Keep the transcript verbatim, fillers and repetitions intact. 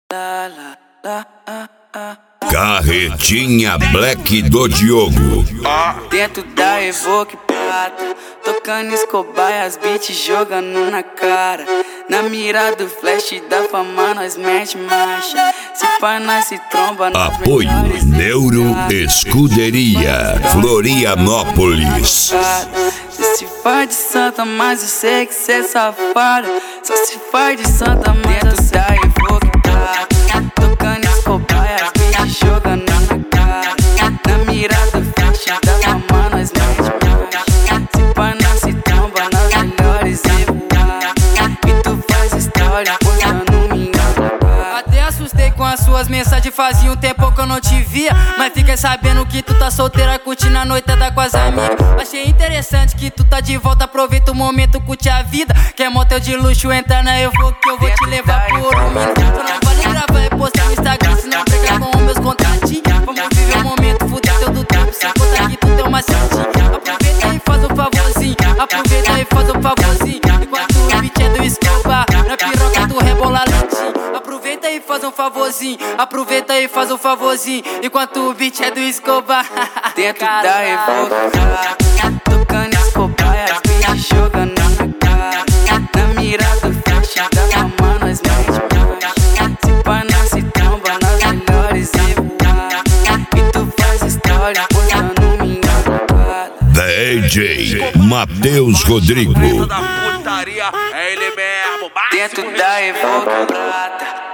Carretinha Black do Diogo. Dentro da Evoque Prata, tocando Escobar e as beats jogando na cara. Na mira do flash da fama nós mete marcha. Se pá nós se tromba. Apoio Neuro Escuderia Florianópolis. Cê se faz de santa, mas eu sei que cê é safada. Só se faz de santa, mas dentro da Evoque Prata, tocando Escobar e as beats jogando na cara. Na mira do flash da fama nós mete marcha. Se pá nós se tromba nas melhores e voar. E tu faz história postando minha cara. Até assustei com as suas mensagens, fazia um tempo que eu não te via. Mas fiquei sabendo que tu tá solteira, curtindo a noitada com as amigas. Achei interessante que tu tá de volta, aproveita o momento, curte a vida. Quer motel de luxo, entra na Evoque que eu vou te levar por um minuto. Não vale gravar e postar no Instagram, se não brigar com os meus contatinhos. Vamos viver o momento, fuder teu do tempo, sem contar que tu tem uma certinha. Aproveita e faz um favorzinho, aproveita e faz um favorzinho. Enquanto o beat é do Escobar, na piroca tu rebola lentinho. Aproveita e faz um favorzinho, aproveita e faz um favorzinho. Enquanto o beat é do Escobar. Dentro da Evoque Prata, tocando Escobar e as beats jogando na cara. Na mira do flash da fama nós mete marcha. Se pá nós se tromba nas melhores e voar. E tu faz história postando minha cara. D J Matheus Rodrigo. Da putaria, é ele mesmo. Dentro da Evoque Prata,